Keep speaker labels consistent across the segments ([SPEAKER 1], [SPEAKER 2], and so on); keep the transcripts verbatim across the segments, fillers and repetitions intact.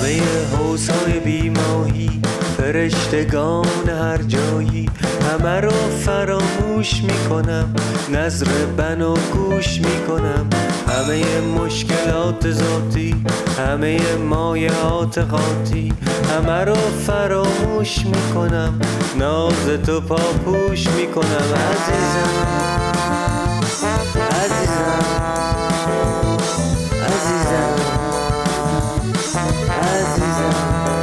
[SPEAKER 1] همه حوضهای بیماهی، فرشتگان هر جایی، همه رو فراموش میکنم، نظر بنا گوش میکنم. همه مشکلات ذاتی، همه مایعات قاطی، همه رو فراموش میکنم، ناز تو پاپوش میکنم. عزیزم عزیزم عزیزم عزیزم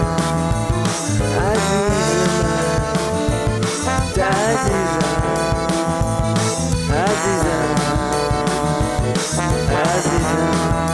[SPEAKER 1] عزیزم عزیزم.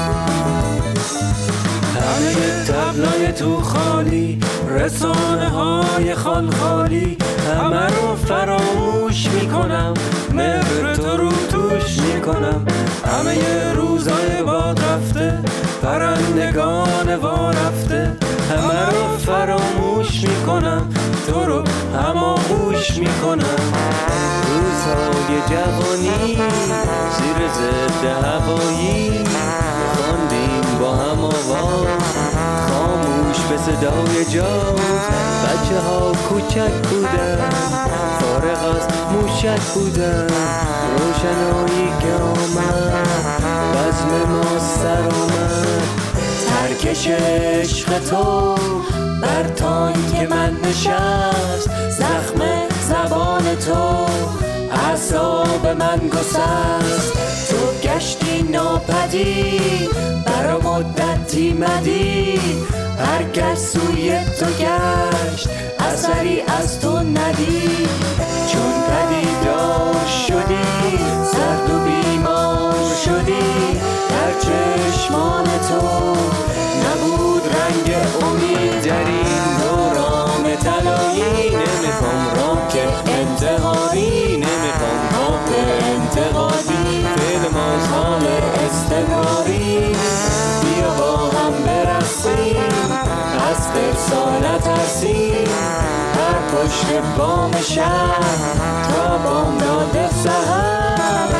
[SPEAKER 1] همه تبلای تو خالی، رسانه های خال خالی، همه رو فراموش میکنم، مهر تو رو توش میکنم. همه روزای باد رفته، پرندگان وا رفته، همه رو فراموش میکنم، تو رو هماغوش میکنم. روزهای جوانی زیر ضد هوایی، خواندیم با هم آواز خاموش به صدای جاز. بچه ها کوچک بودن، فارغ از موشک بودن، روشنایی که آمد بزم ما سر آمد. ترکش عشق تو بر تانک من نشست، زخم زبان تو اعصاب من گسست. تو گشتی ناپدید، برا مدتی مدید، هر کس سوی تو گشت اثری از تو ندید. چون پدیدار شدی، سرد و بیمار شدی، در چشمان تو نبود رنگ امید. در این دوران طلایی نمیخوام راک انتحاری، نمیخوام راک انتقادی، فعل مازال استمراری. بیا با هم برسیم، از خرسا نترسیم، هر پشت بام شهر تا بامداد سحر.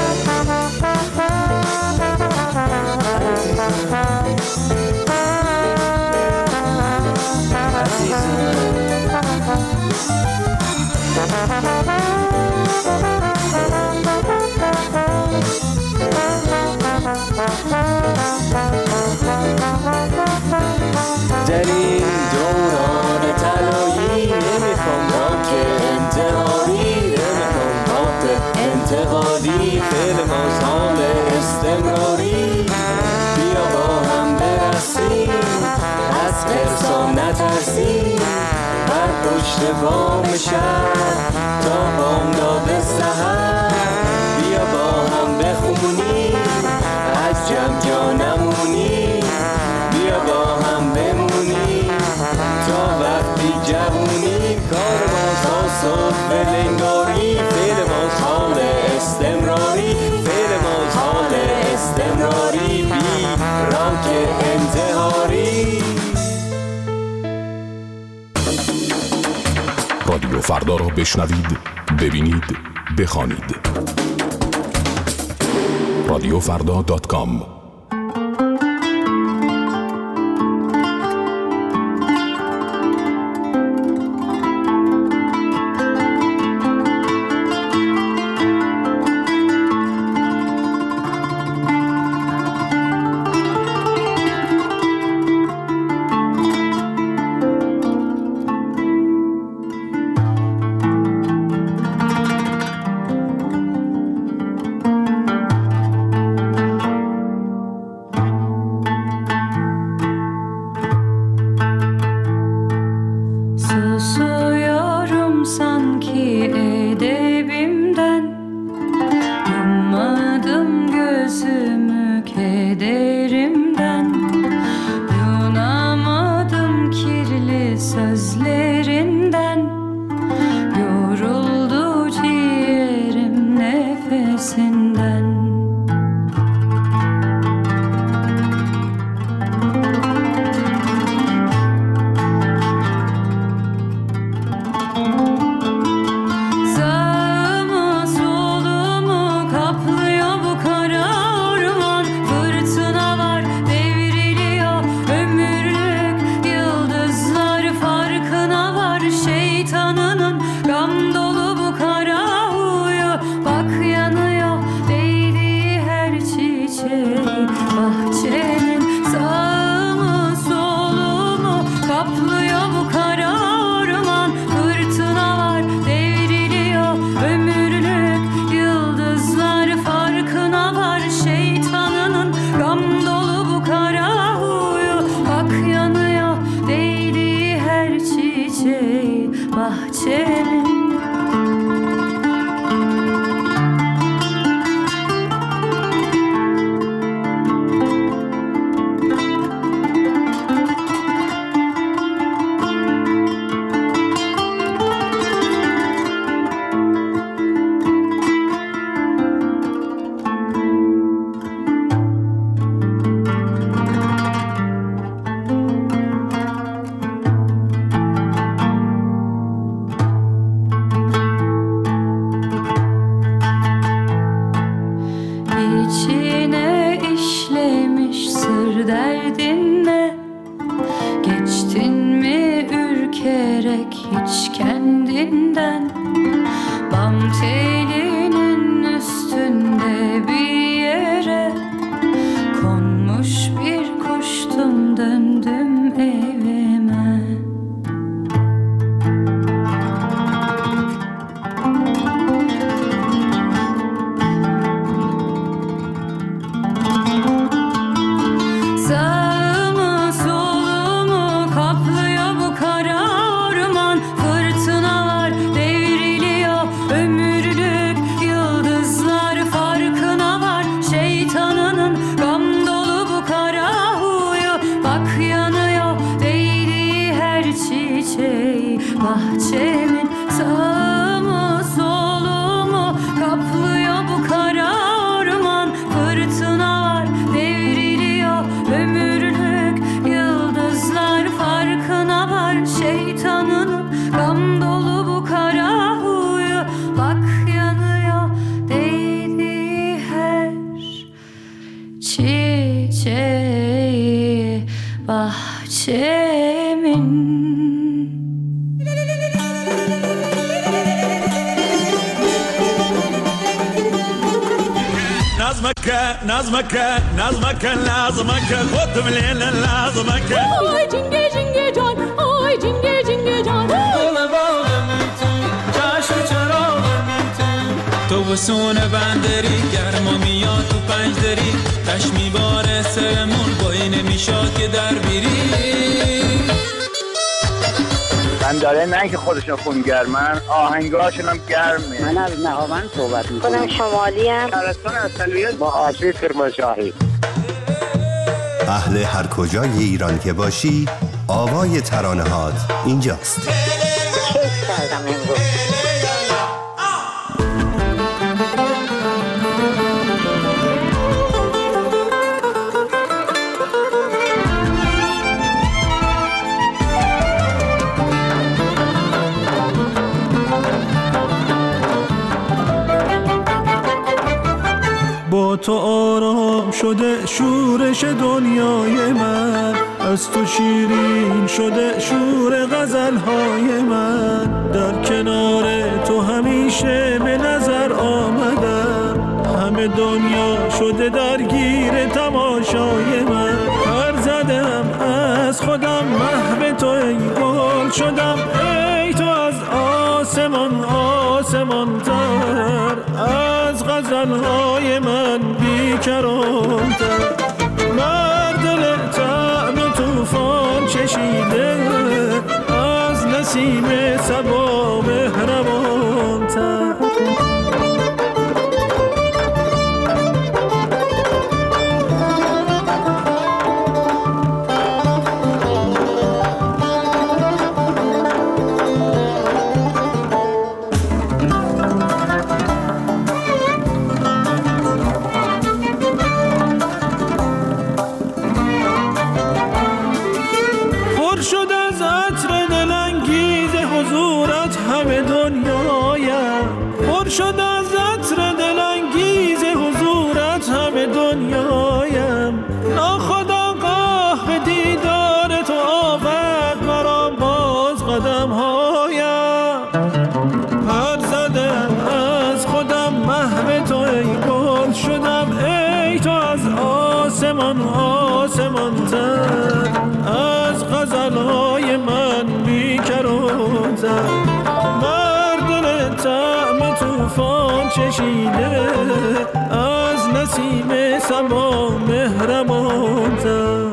[SPEAKER 1] در این دوران طلایی نمیخوام راک انتحاری، نمیخوام راک انتقادی، فعل مازال استمراری. بیا با هم برسیم، از خرسا نترسیم، بر پشت بام شهر تا بامداد سحر. بیا با هم بخونیم، از جمع جا نمونیم، بیا با هم بمونیم تا وقتی جوونیم. کار ما تا صبح لنگاری، فعل ما حال استمراری، فعل ما حال استمراری، بی راک انتحاری.
[SPEAKER 2] رادیو فردا را بشنوید، ببینید، بخوانید. رادیو فردا دات کام.
[SPEAKER 3] derdin ne? Geçtin mi ürkerek hiç kendinden? Bam telinin üstünde bir yere konmuş bir kuştum, döndüm evime. Sağımı solumu kaplıyor bu kara orman. Fırtınalar devriliyor, ömürlük yıldızlar farkına var. Şeytanının gam dolu bu kara huyu, bak yanıyor değdiği her çiçeği bahçemin. Sağımı solumu kaplıyor bu kara orman. Fırtınalar devriliyor, ömürlük yıldızlar farkına var. Şeytanının gam dolu bu kara huyu, bak yanıyor değdiği her çiçeği bahçemin.
[SPEAKER 4] نظمك نظمك نظمك لازمك خد من لازمك
[SPEAKER 5] Ay cinge cinge can, ay cinge cinge can.
[SPEAKER 6] تو بسون بندری گرما میاد تو پنج دری تشمی باره سرمون با این میشاد که در بیری
[SPEAKER 7] بنداره نه که خودشون خونگرمن، آهنگاشون هم گرمه.
[SPEAKER 8] من از نهاوند صحبت میکنم.
[SPEAKER 9] خودم شمالی ام.
[SPEAKER 7] شهرستان اصلیت با آشی کرمانشاهی.
[SPEAKER 10] اهل هر کجای ایران که باشی، آوای ترانه‌هات اینجاست.
[SPEAKER 9] کیف کردم امروز.
[SPEAKER 11] با تو آرام شده شورش دنیای من، از تو شیرین شده شور غزلهای من. در کنار تو همیشه به نظر آمدم، همه دنیا شده درگیر تماشای من. پر زدم از خودم محو تو ای گل شدم، ای تو از آسمان آسمان تر، از غزلهای من بیکران‌تر. بر دل طعم طوفان چشیده، از نسیم صبا مهربان‌تر. شد از عطر دلانگیز حضورت همه دنیایم. ناخودآگاه به دیدار تو آورد مرا باز قدم هایم. پر زدم از خودم محو تو ای گل شدم، ای تو از آسمان آسمان تر، از غزلهای من بیکران‌تر. طعم طوفان چشیده، از نسیم صبا مهربان‌تر.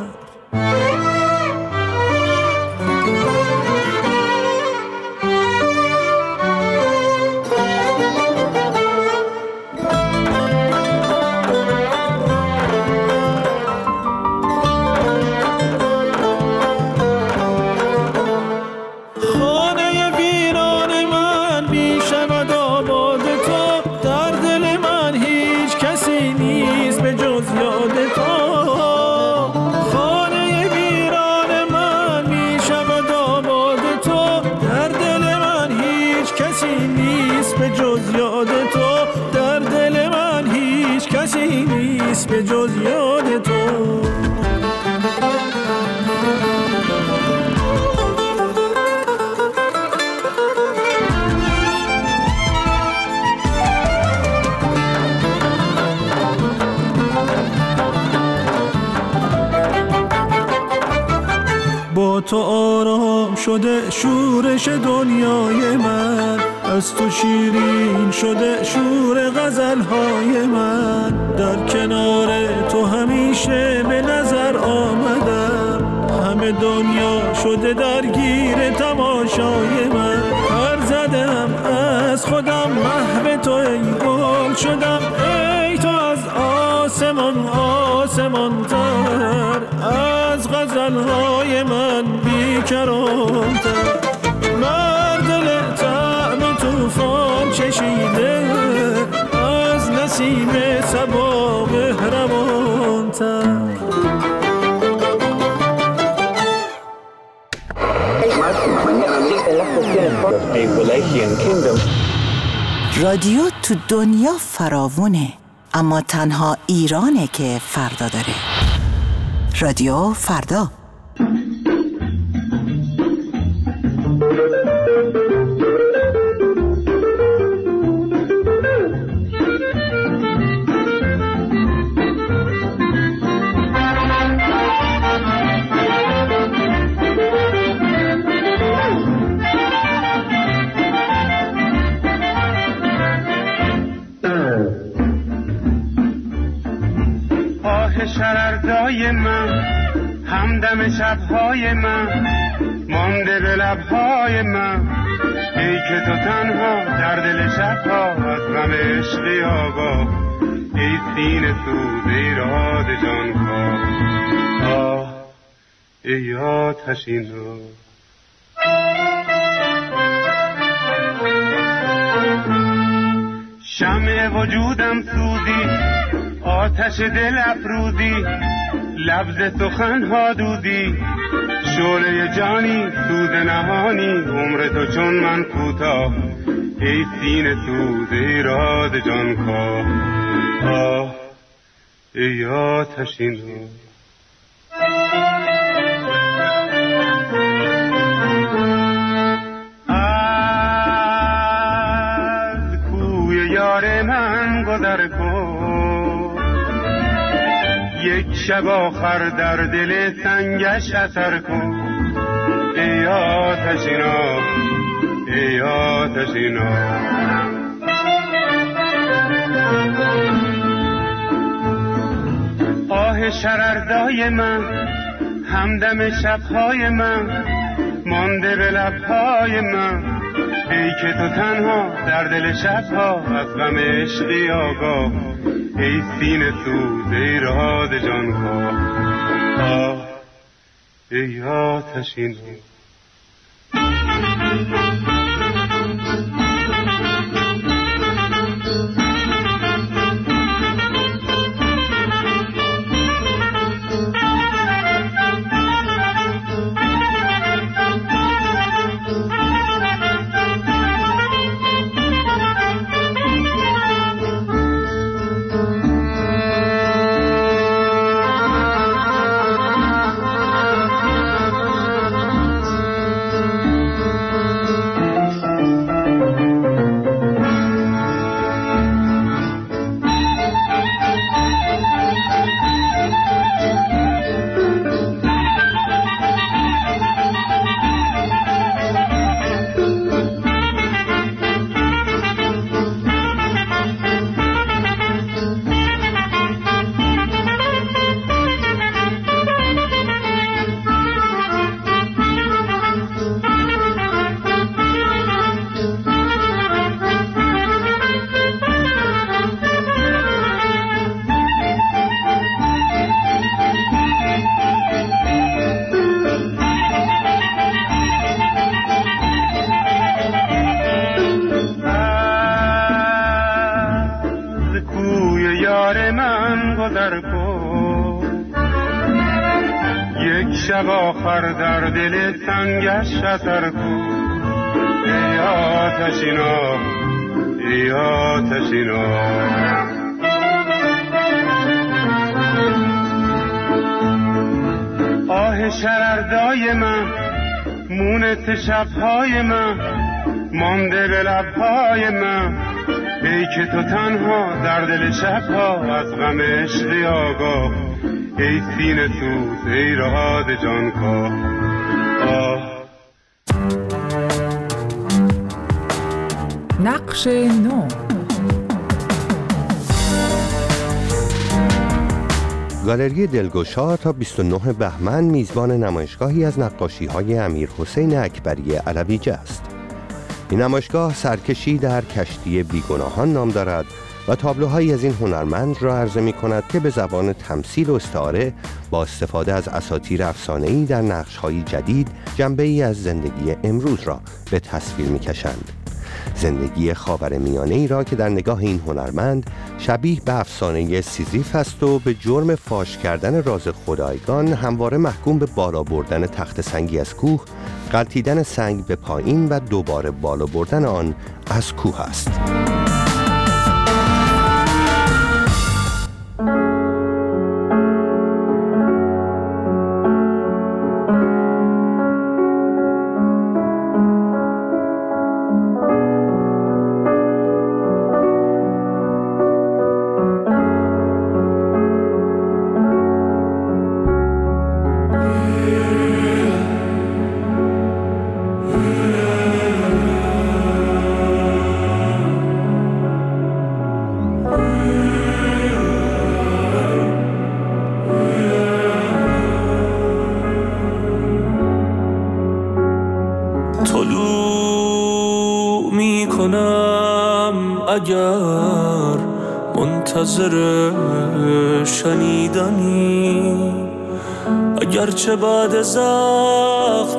[SPEAKER 11] با تو آرام شده شورش دنیای من، از تو شیرین شده شور غزلهای من. در کنار تو همیشه به نظر آمدم، همه دنیا شده درگیر تماشای من. هر زدم از خودم محو تو ای گل شدم، ای تو از آسمان آسمان تر، از غزلهای من بیکرانتر. بر دل طعم توفان چشیده، از نسیم صبا مهربانتر.
[SPEAKER 12] رادیو تو دنیا فراوونه، اما تنها ایرانه که فردا داره. رادیو فردا.
[SPEAKER 13] شرردای من، همدم شبهای من، مانده به لبهای من. ای که تو تنها در دل شبها، از غم عشقی آگاه. ای سینه سوز ایراد جان کا، آه ای آتشین رو. شمع وجودم سوزی، آتش دل افروزی، لبز سخن ها دودی. شعله جانی سوز نهانی، عمر تو چون من کوتاه. ای سینه سوز ایراد جان کا، آه ای آتشین رو. از کوی یار من گذر کن، یک شب آخر در دل سنگش اثر کن. ای آتشینا ای آتشینا. آه شرردای من، همدم شبهای من، مانده به لبهای من. ای که تو تنها در دل شبها، از غم عشقی آگاه. ای سینه سوز ایراد جان کا، آه ای آتشین. شب آخر در دل سنگش اثر کن. ای آتشینا ای آتشینا. آه شرردای من، مونت شبهای من، مانده به لبهای من. ای که تو تنها در دل شبها، از غم عشقی آگاه. ای سینه سوز ایراد جان کا،
[SPEAKER 14] نقش نو.
[SPEAKER 10] گالری دلگشا تا بیست و نه بهمن میزبان نمایشگاهی از نقاشی‌های امیر حسین اکبری علویجه است. این نمایشگاه سرکشی در کشتی بیگناهان نام دارد و تابلوهایی از این هنرمند را عرضه می کند که به زبان تمثیل و استعاره با استفاده از اساطیر افسانه‌ای در نقش‌های جدید جنبه‌ای از زندگی امروز را به تصویر می کشند. زندگی خاورمیانه‌ای را که در نگاه این هنرمند شبیه به افسانه سیزیف است و به جرم فاش کردن راز خدایگان همواره محکوم به بالا بردن تخت سنگی از کوه، غلتیدن سنگ به پایین و دوباره بالا بردن آن از کوه است.
[SPEAKER 11] اگر منتظر شنیدنی، اگرچه بعد زخم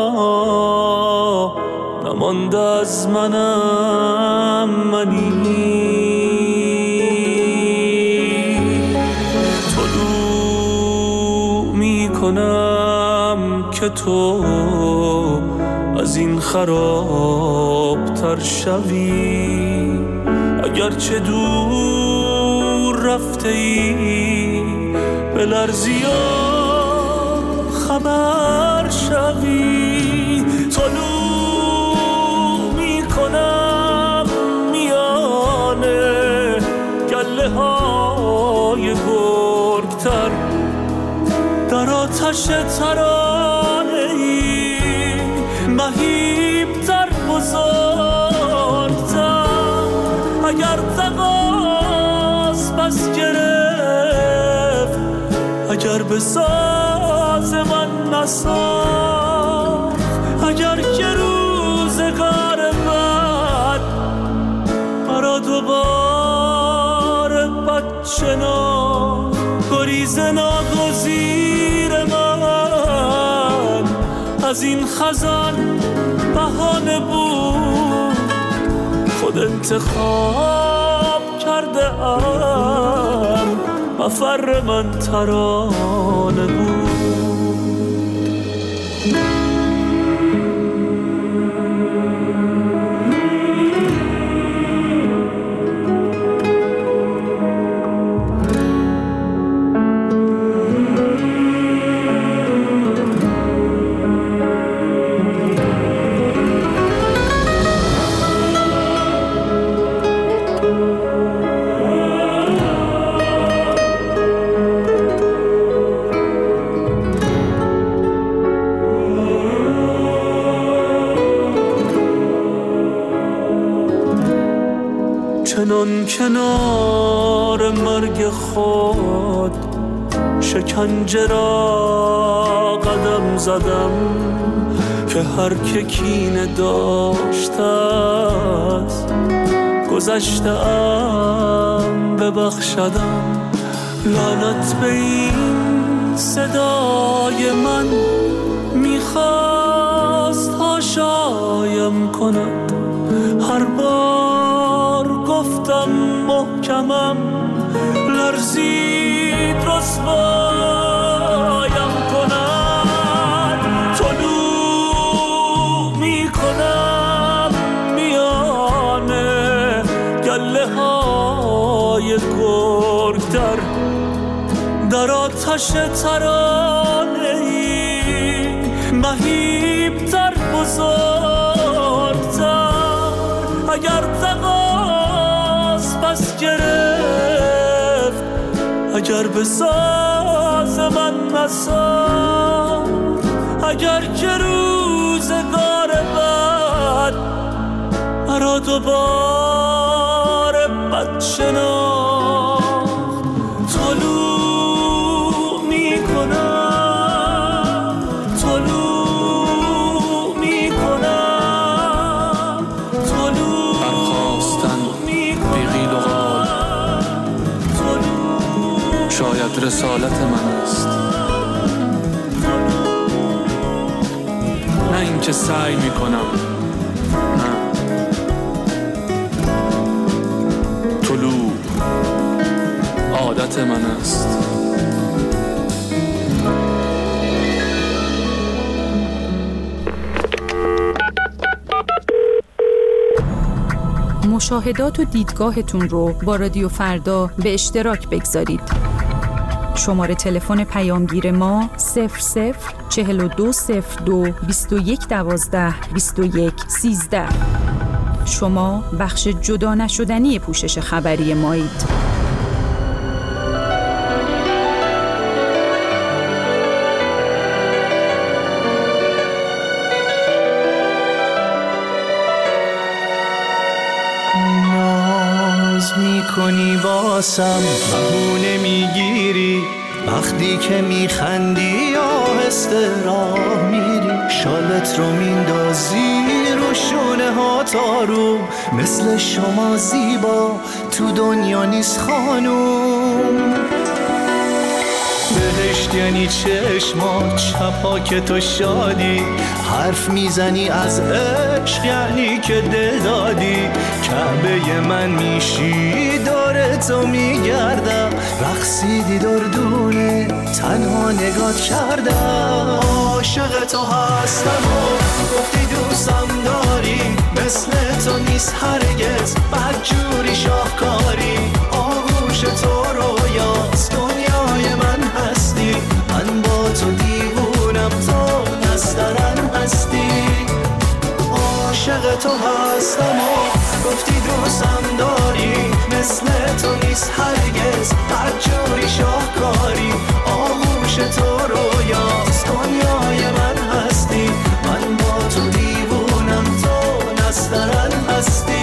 [SPEAKER 11] ها نمانده از منم منی، طلوع می کنم که تو از این خراب تر شوی، اگرچه دور رفته ای بلرزی و خبر شوی، طلوع می کنم میانه گله های گرگتر در آتش ترانه ای مهیبتر بزرگتر، اگر تقاس بس گرفت، اگر به ساز من نساخت، اگر که روزگار بد برا دوباره بد شناخت، گریز ناگزیر من از این خزان بهانه بود، خود انتخاب کرده ام مفر من ترانه بود. چنان کنار مرگ خود شکنجه را قدم زدم، که هر که کینه داشته است گذشته ام ببخشدم، لعنت به این صدای من میخواست هاشایم کند، هر بار گفتم محکمم لرزید رسوایم کند، طلوع می کنم میانه گله های گرگتر در آتش ترانه ای مهیبتر بزرگتر، اگر تقاس بس گرفت، اگر به ساز من نساخت، اگر که رو با تو بار بد شناخت طلوع میکنم طلوع میکنم طلوع
[SPEAKER 6] برخواستن بیغیل و غال شاید رسالت من است، نه اینکه سعی میکنم، نه طلوع عادت من است.
[SPEAKER 15] مشاهدات و دیدگاهتون رو با رادیو فردا به اشتراک بگذارید. شماره تلفن پیامگیر ما صفر صفر چهل و دو صفر دو بیست و یک دوازده بیست و یک سیزده. شما بخش جدا نشدنی پوشش خبری مایید.
[SPEAKER 16] کنی واسم بهونه میگیری وقتی که میخندی آهسته راه میری شالت رو میندازی رو شونه ها تارو مثل شما زیبا تو دنیا نیست خانوم بهشت یعنی چشمات شبها که تو شادی حرف میزنی از عشق یعنی که دل دادی کعبه من میشی داره تو میگردم رقصیدی دردونه تنها نگات کردم عاشق تو هستم و گفتی دوستم داری مثل تو نیست هرگز بدجوری شاهکاری آغوش تو رویاست دنیای من هستی من با تو دیوونم تو نسترن هستی عاشق تو هستم و گفتی دوستم داری مثل تو نیست هرگز بدجوری شاهکاری آغوش تو رویاست دنیای من هستی من با تو دیوونم تو نسترن هستی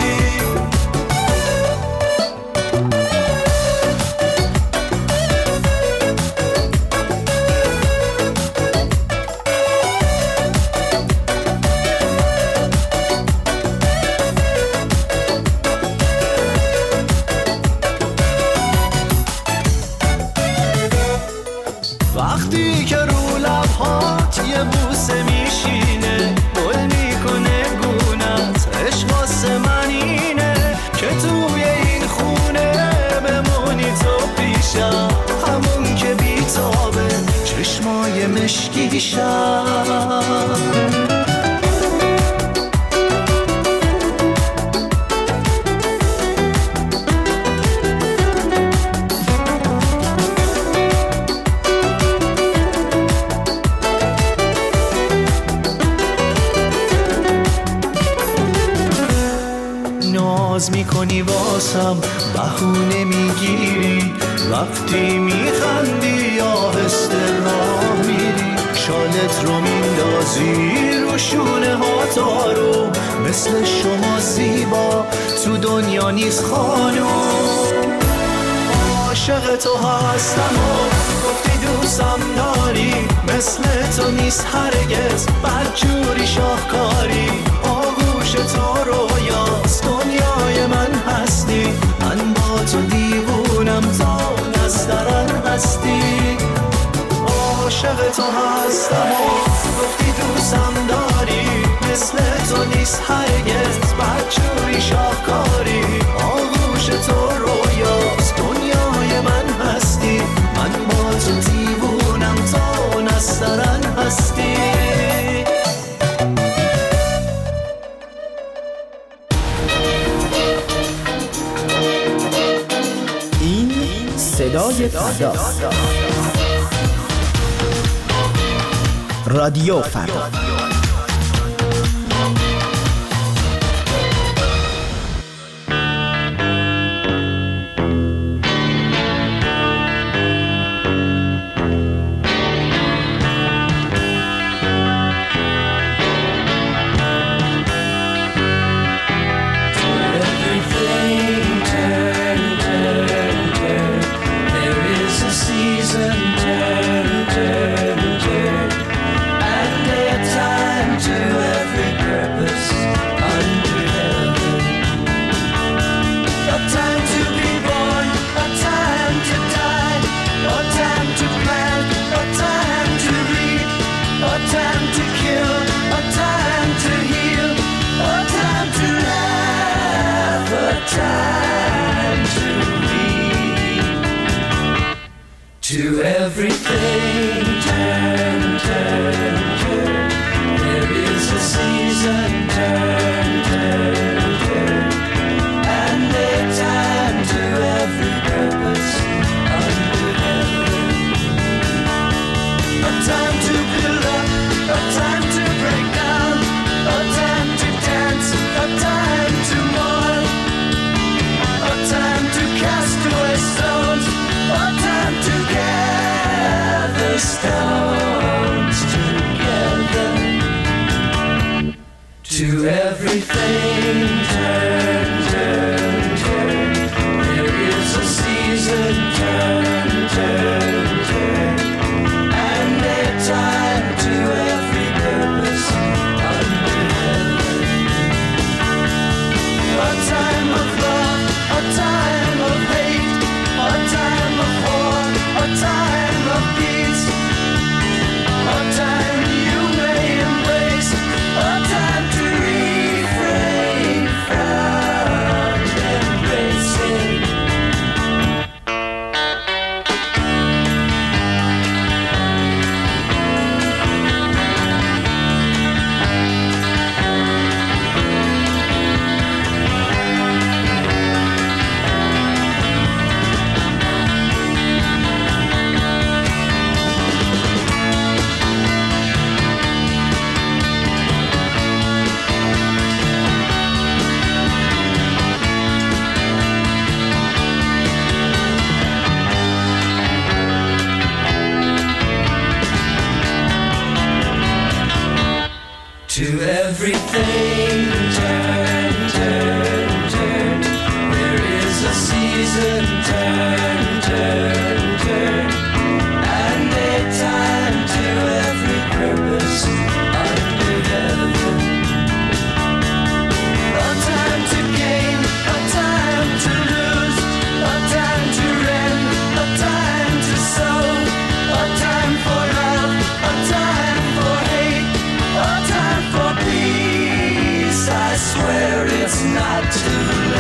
[SPEAKER 16] وقتی که رو لبهات یه بوسه میشینه گل میکنه گونت عشق واسه من اینه که توی این خونه بمونی تو پیشم همون که بیتابه چشمای مشکیشم ناز میکنی واسم بهونه میگیری وقتی میخندی آهسته راه میری شالت رو میندازی رو شونه ها تارو مثل شما زیبا تو دنیا نیست خانوم عاشق تو هستم و گفتی دوستم داری مثل تو نیست هرگز بدجوری شاهکاری آغوش تو رویاست دنیای من هستی من با تو دیوونم تا نسترن هستی عاشق تو هستم و گفتی دوستم داری مثل تو نیست هرگز بدجوری شاهکاری آغوش تو رویاست دنیای من هستی من با تو دیوونم تا نسترن هستی
[SPEAKER 17] صدای فردا رادیو فردا
[SPEAKER 11] everything turn, turn, turn. There is a season, turn, turn, turn. And a time to every purpose under heaven. A time to build up, a time to break down, a time to dance, a time to mourn, a time to cast away stones, a time to gather stones together. To everything turn, turn, turn. There is a season, turn, turn, turn. And a time to every purpose under heaven. A time of love, a time of hate, a time of war, a time of peace, a time you may embrace, a time to refrain from embracing. To everything turn, turn, turn. There is a season, turn, turn, turn. And a time to every purpose under heaven. A time to gain, a time to lose, a time to rend, a time to sow, a time for love, a time for hate, a time for peace. I swear it's not too late.